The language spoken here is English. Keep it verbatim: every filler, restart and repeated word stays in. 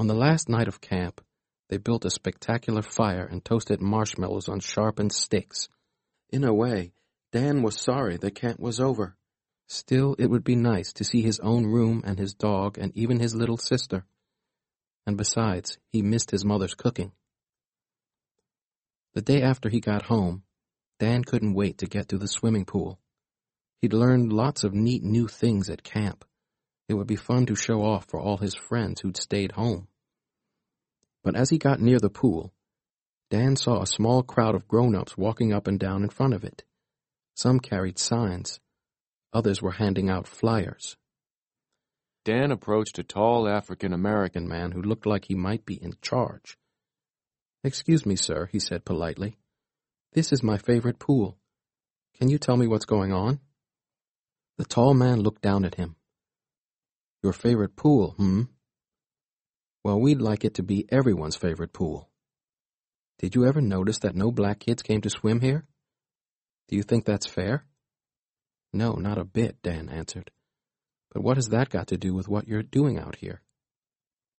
On the last night of camp, they built a spectacular fire and toasted marshmallows on sharpened sticks. In a way, Dan was sorry the camp was over. Still, it would be nice to see his own room and his dog and even his little sister. And besides, he missed his mother's cooking. The day after he got home, Dan couldn't wait to get to the swimming pool. He'd learned lots of neat new things at camp. It would be fun to show off for all his friends who'd stayed home. But as he got near the pool, Dan saw a small crowd of grown-ups walking up and down in front of it. Some carried signs. Others were handing out flyers. Dan approached a tall African-American man who looked like he might be in charge. "Excuse me, sir," he said politely. "This is my favorite pool. Can you tell me what's going on?" The tall man looked down at him. "Your favorite pool, hmm? Well, we'd like it to be everyone's favorite pool. Did you ever notice that no black kids came to swim here? Do you think that's fair?" "No, not a bit," Dan answered. "But what has that got to do with what you're doing out here?"